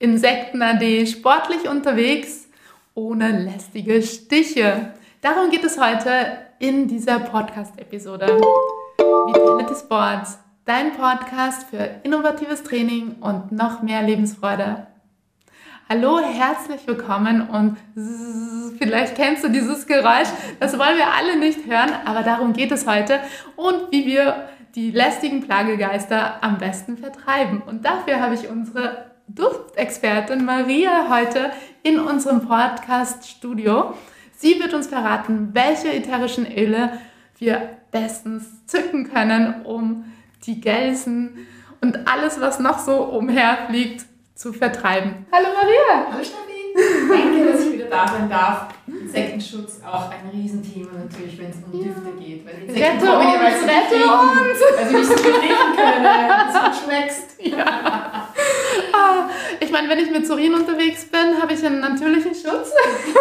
Insekten-AD, sportlich unterwegs, ohne lästige Stiche. Darum geht es heute in dieser Podcast-Episode. Vitality Sports, dein Podcast für innovatives Training und noch mehr Lebensfreude. Hallo, herzlich willkommen und vielleicht kennst du dieses Geräusch, das wollen wir alle nicht hören, aber darum geht es heute und wie wir die lästigen Plagegeister am besten vertreiben. Und dafür habe ich unsere Duftexpertin Maria heute in unserem Podcast-Studio. Sie wird uns verraten, welche ätherischen Öle wir bestens zücken können, um die Gelsen und alles, was noch so umherfliegt, zu vertreiben. Hallo Maria! Hallo Steffi! Danke, dass ich wieder da sein darf. Insektenschutz auch ein Riesenthema natürlich, wenn es um Düfte geht. Weil Insekten Rette uns! weil sie nicht so gut riechen können, dass du schmeckst. Ja. Ich meine, wenn ich mit Zorin unterwegs bin, habe ich einen natürlichen Schutz.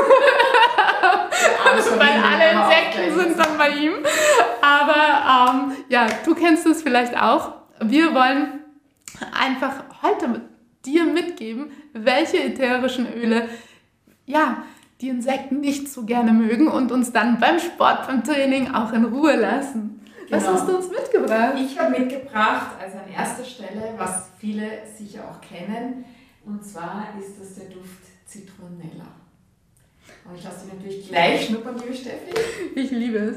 Weil alle Insekten sind dann bei ihm. Aber ja, du kennst es vielleicht auch. Wir wollen einfach heute dir mitgeben, welche ätherischen Öle die Insekten nicht so gerne mögen und uns dann beim Sport, beim Training auch in Ruhe lassen. Genau. Was hast du uns mitgebracht? Ich habe mitgebracht, also an erster Stelle, was viele sicher auch kennen, und zwar ist das der Duft Zitronella. Und ich lasse dich natürlich gleich schnuppern, liebe Steffi. Ich liebe es.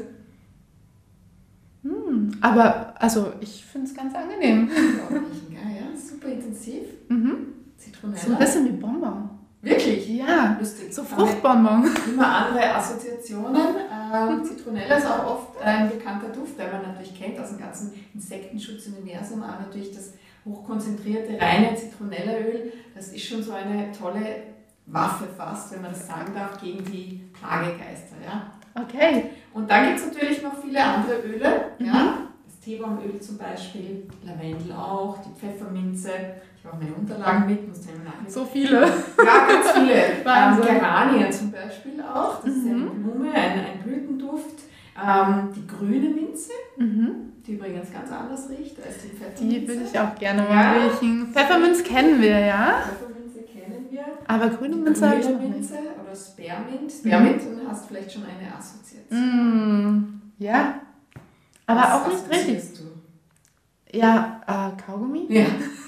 Aber also ich finde es ganz angenehm. Ja, super intensiv. Zitronella. So ein bisschen wie Bonbon. Wirklich? Ja, lustig. So Fruchtbonbon. Immer andere Assoziationen. Zitronella ist auch oft ein bekannter Duft, den man natürlich kennt aus dem ganzen Insektenschutz-Universum, aber natürlich das hochkonzentrierte, reine Zitronellaöl, das ist schon so eine tolle Waffe fast, wenn man das sagen darf, gegen die Plagegeister. Ja? Okay. Und dann gibt es natürlich noch viele andere Öle. Ja? Das Teebaumöl zum Beispiel, Lavendel auch, die Pfefferminze. Ich habe auch meine Unterlagen mit, muss ich nachlesen. So viele. Ja, ganz viele. Geranien zum Beispiel auch. Das ist eine Blume, ein Blütenduft. Die grüne Minze, die übrigens ganz anders riecht als die Pfefferminze. Die würde ich auch gerne mal riechen. Pfefferminz kennen wir, ja? Pfefferminze kennen wir. Aber grüne Minze habe ich noch nicht. Oder Spearmint. Spearmint, und hast vielleicht schon eine Assoziation. Ja, aber was auch nicht richtig. Du? Ja, Kaugummi? Ja.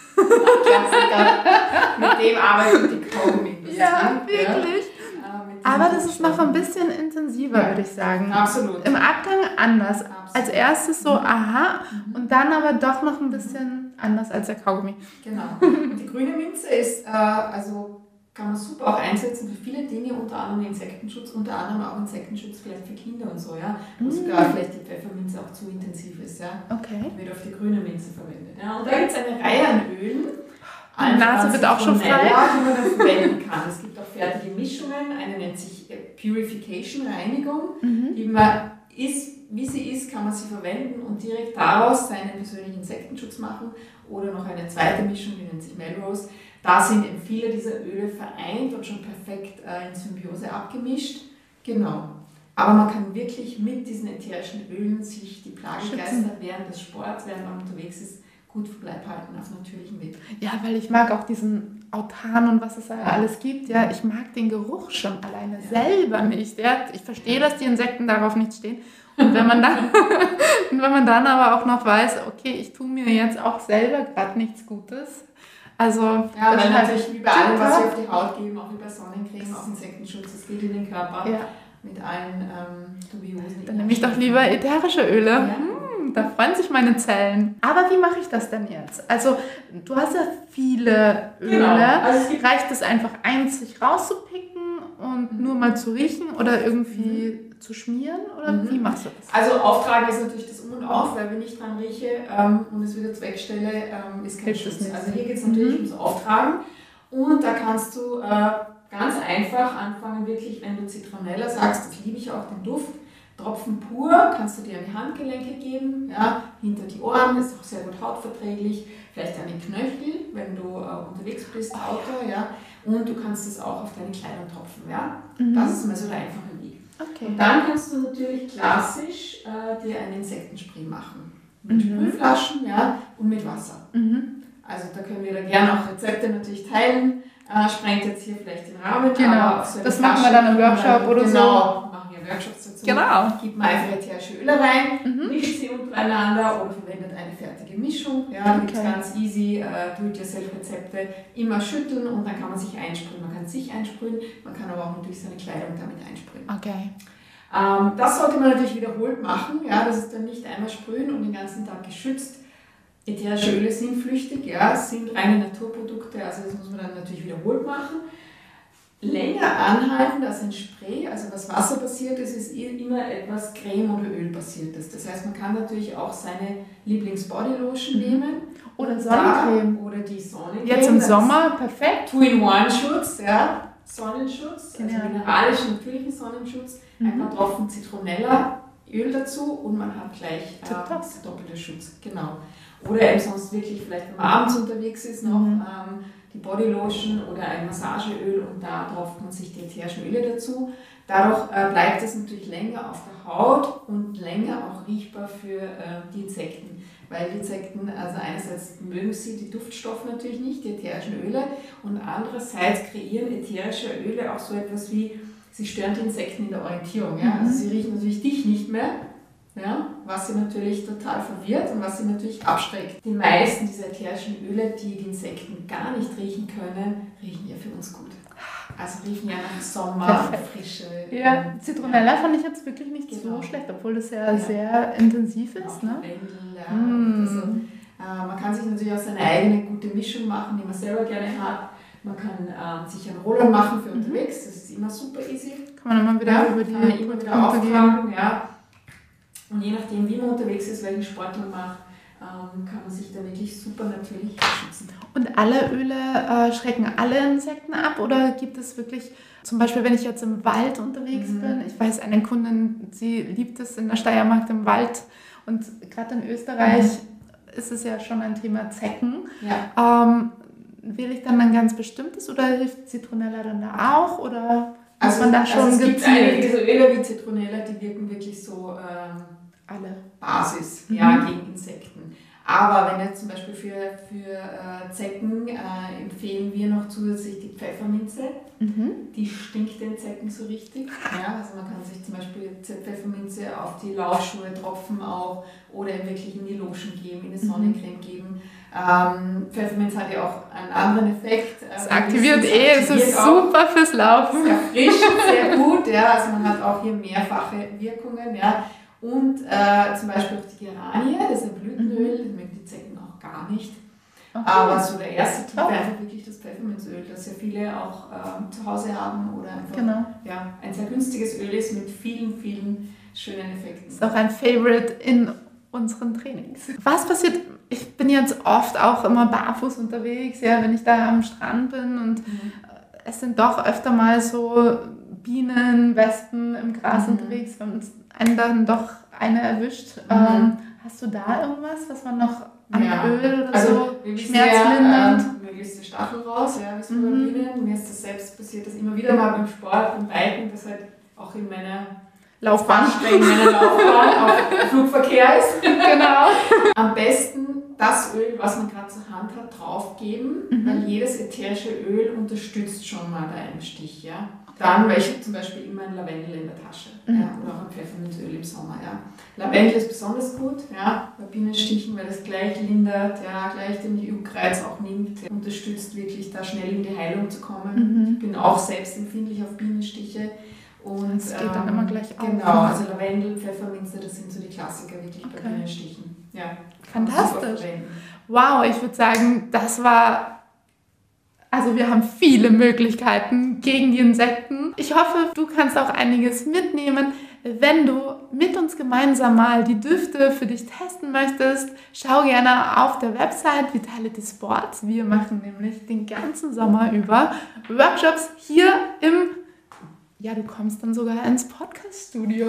Mit dem arbeitet die Kaugummi. Ja, wirklich. Aber das ist noch ein bisschen intensiver, würde ich sagen. Absolut. Im Abgang anders. Absolut. Als erstes so, aha, und dann aber doch noch ein bisschen anders als der Kaugummi. Genau. Und die grüne Minze ist, kann man super auch einsetzen für viele Dinge, unter anderem Insektenschutz, unter anderem auch Insektenschutz vielleicht für Kinder und so, ja. Wo sogar vielleicht die Pfefferminze auch zu intensiv ist, ja. Okay. Wird auf die grüne Minze verwendet. Ja. Und da gibt es eine Reihe an Ölen. Die Nase wird auch schon frei. Die man dann verwenden kann. Es gibt auch fertige Mischungen, eine nennt sich Purification, Reinigung, die man wie sie ist, kann man sie verwenden und direkt daraus seinen persönlichen Insektenschutz machen. Oder noch eine zweite Mischung, die nennt sich Melrose. Da sind eben viele dieser Öle vereint und schon perfekt in Symbiose abgemischt. Genau. Aber man kann wirklich mit diesen ätherischen Ölen sich die Plagegeister während des Sports, während man unterwegs ist, gut Verbleib halten auf natürlichem Weg. Ja, weil ich mag auch diesen Autan und was es da alles gibt. Ja, ich mag den Geruch schon alleine selber nicht. Ja. Ich verstehe, dass die Insekten darauf nicht stehen. Und wenn man dann aber auch noch weiß, okay, ich tue mir jetzt auch selber gerade nichts Gutes. Also, ja, weil natürlich wie bei allem, was wir auf die Haut geben, auch wie bei Sonnencreme, auch Insektenschutz, das geht in den Körper mit allen dubiosen. Dann nehme ich doch lieber ätherische Öle. Ja. Da freuen sich meine Zellen. Aber wie mache ich das denn jetzt? Also, du hast ja viele Öle. Genau. Also reicht es einfach einzig rauszupicken und nur mal zu riechen oder irgendwie zu schmieren? Oder wie machst du das? Also, auftragen ist natürlich das Um und Auf, weil wenn ich dran rieche und es wieder wegstelle, ist kein Schutz. Also, hier geht es natürlich ums Auftragen. Und da kannst du ganz einfach anfangen, wirklich, wenn du Zitronella sagst, das liebe ich auch, den Duft. Tropfen pur kannst du dir an die Handgelenke geben, ja, hinter die Ohren, ist auch sehr gut hautverträglich, vielleicht an den Knöchel, wenn du unterwegs bist, Auto, ja, und du kannst es auch auf deine Kleidung tropfen, ja. Das ist mal so der einfache Weg. Okay. Und dann kannst du natürlich klassisch dir einen Insektenspray machen, mit Sprühflaschen, ja, und mit Wasser. Also da können wir dann gerne auch Rezepte natürlich teilen, sprengt jetzt hier vielleicht den Rahmen. Genau, aber so das machen wir dann im Workshop oder so. Genau, machen wir Workshops dazu. Genau. Gibt man einfach ätherische Öle rein, mischt sie untereinander oder verwendet eine fertige Mischung. Ja, da gibt es ganz easy Do-it-yourself-Rezepte. Immer schütteln und dann kann man sich einsprühen. Man kann sich einsprühen, man kann aber auch natürlich seine Kleidung damit einsprühen. Okay. Das sollte man natürlich wiederholt machen. Ja, das ist dann nicht einmal sprühen und den ganzen Tag geschützt. Ätherische Öle sind flüchtig, ja, sind reine Naturprodukte, also das muss man dann natürlich wiederholt machen. Länger anhalten als ein Spray, also was wasserbasiert ist, ist immer etwas Creme- oder Ölbasiertes. Das heißt, man kann natürlich auch seine Lieblings-Bodylotion nehmen. Oder Sonnencreme. Oder die Sonnencreme. Jetzt im Sommer, perfekt. Two-in-One-Schutz, ja, Sonnenschutz, genau. also mineralischen, natürlichen Sonnenschutz, ein paar Tropfen Zitronella-Öl dazu und man hat gleich doppelter Schutz. Genau. Oder eben sonst wirklich, vielleicht wenn man abends unterwegs ist, noch die Bodylotion oder ein Massageöl und da tropft man sich die ätherischen Öle dazu. Dadurch bleibt es natürlich länger auf der Haut und länger auch riechbar für die Insekten. Weil die Insekten, also einerseits mögen sie die Duftstoffe natürlich nicht, die ätherischen Öle, und andererseits kreieren ätherische Öle auch so etwas wie, sie stören die Insekten in der Orientierung. Ja? Also sie riechen natürlich dich nicht mehr. Ja, was sie natürlich total verwirrt und was sie natürlich abschreckt. Die meisten dieser ätherischen Öle, die die Insekten gar nicht riechen können, riechen ja für uns gut. Also riechen ja nach Sommer, Frische. Ja, Zitronella fand ich jetzt wirklich nicht so schlecht, obwohl das ja sehr intensiv ist. Ne? Also, man kann sich natürlich auch seine eigene gute Mischung machen, die man selber gerne hat. Man kann sich einen Roller machen für unterwegs, das ist immer super easy. Kann man immer wieder über die Punkte gehen. Ja. Und je nachdem, wie man unterwegs ist, welchen Sport man macht, kann man sich da wirklich super natürlich schützen. Und alle Öle schrecken alle Insekten ab oder gibt es wirklich, zum Beispiel wenn ich jetzt im Wald unterwegs bin, ich weiß, eine Kundin, sie liebt es in der Steiermark im Wald und gerade in Österreich ist es ja schon ein Thema Zecken. Ja. Wähle ich dann ein ganz bestimmtes oder hilft Zitronella dann da auch oder muss man da schon es gezielt? gibt einige so Öle wie Zitronella, die wirken wirklich so alle Basis gegen Insekten. Aber wenn jetzt zum Beispiel für Zecken empfehlen wir noch zusätzlich die Pfefferminze. Die stinkt den Zecken so richtig. Ja, also man kann sich zum Beispiel Pfefferminze auf die Laufschuhe tropfen auch oder wirklich in die Lotion geben, in die Sonnencreme geben. Pfefferminz hat ja auch einen anderen Effekt. Es aktiviert es ist super fürs Laufen. Es erfrischt sehr gut, ja, also man hat auch hier mehrfache Wirkungen. Ja. Und zum Beispiel auch die Geranie, das ist ein Blütenöl, das mögen die Zecken auch gar nicht. Okay. Aber so der erste Tipp wäre einfach wirklich das Pfefferminzöl, das ja viele auch zu Hause haben oder einfach ein sehr günstiges Öl ist mit vielen, vielen schönen Effekten. Ist auch ein Favorite in unseren Trainings. Was passiert? Ich bin jetzt oft auch immer barfuß unterwegs, ja, wenn ich da am Strand bin und es sind doch öfter mal so Bienen, Wespen im Gras unterwegs, wenn uns einen dann doch eine erwischt. Hast du da irgendwas, was man noch an Öl oder so schmerzlindernd? Möglichst die Stachel raus, wie es bei Bienen. Mir ist das selbst passiert, dass immer wieder mal beim Sport und Reiten, das halt auch in meiner Laufbahn auch Flugverkehr ist. Genau. Am besten das Öl, was man gerade zur Hand hat, draufgeben, weil jedes ätherische Öl unterstützt schon mal bei einem Stich. Ja? Dann, weil ich habe zum Beispiel immer ein Lavendel in der Tasche oder auch ein Pfefferminzöl im Sommer. Ja? Lavendel ist besonders gut bei Bienenstichen, weil das gleich lindert, gleich den Juckreiz auch nimmt, unterstützt wirklich da schnell in die Heilung zu kommen. Ich bin auch selbst empfindlich auf Bienenstiche. Und das geht dann immer gleich auf. Genau, also Lavendel, Pfefferminze, das sind so die Klassiker wirklich bei Bienenstichen. Ja, fantastisch. Wow, ich würde sagen, das war... Also wir haben viele Möglichkeiten gegen die Insekten. Ich hoffe, du kannst auch einiges mitnehmen. Wenn du mit uns gemeinsam mal die Düfte für dich testen möchtest, schau gerne auf der Website Vitality Sports. Wir machen nämlich den ganzen Sommer über Workshops hier im... Ja, du kommst dann sogar ins Podcast-Studio.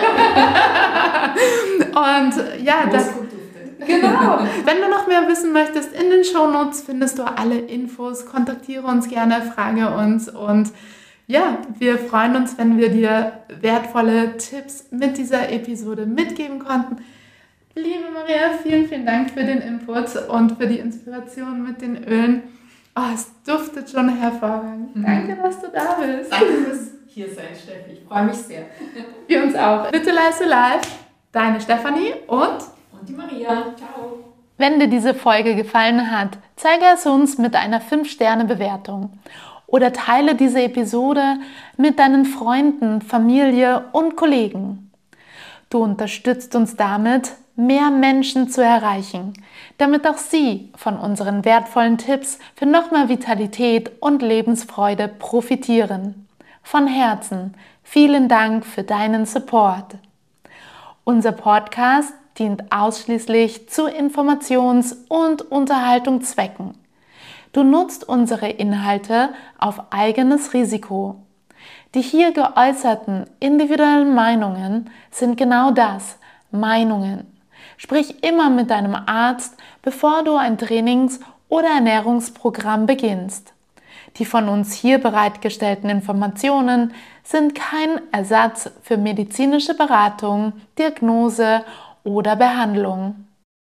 Yeah. Und ja, das... Genau. Wenn du noch mehr wissen möchtest, in den Shownotes findest du alle Infos. Kontaktiere uns gerne, frage uns und ja, wir freuen uns, wenn wir dir wertvolle Tipps mit dieser Episode mitgeben konnten. Liebe Maria, vielen, vielen Dank für den Input und für die Inspiration mit den Ölen. Oh, es duftet schon hervorragend. Danke, dass du da bist. Danke fürs Hiersein, Steffi. Ich freue mich sehr. Wir uns auch. Bitte leise live. Deine Stefanie und die Maria. Ciao. Wenn dir diese Folge gefallen hat, zeige es uns mit einer 5-Sterne-Bewertung oder teile diese Episode mit deinen Freunden, Familie und Kollegen. Du unterstützt uns damit, mehr Menschen zu erreichen, damit auch sie von unseren wertvollen Tipps für noch mehr Vitalität und Lebensfreude profitieren. Von Herzen vielen Dank für deinen Support. Unser Podcast dient ausschließlich zu Informations- und Unterhaltungszwecken. Du nutzt unsere Inhalte auf eigenes Risiko. Die hier geäußerten individuellen Meinungen sind genau das, Meinungen. Sprich immer mit deinem Arzt, bevor du ein Trainings- oder Ernährungsprogramm beginnst. Die von uns hier bereitgestellten Informationen sind kein Ersatz für medizinische Beratung, Diagnose oder Behandlung.